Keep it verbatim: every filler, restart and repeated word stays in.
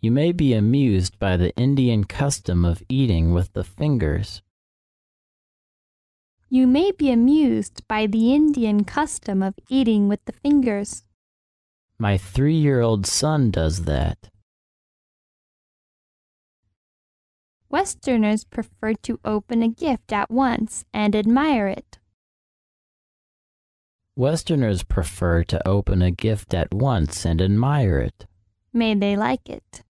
You may be amused by the Indian custom of eating with the fingers. You may be amused by the Indian custom of eating with the fingers. My three-year-old son does that. Westerners prefer to open a gift at once and admire it. Westerners prefer to open a gift at once and admire it. May they like it.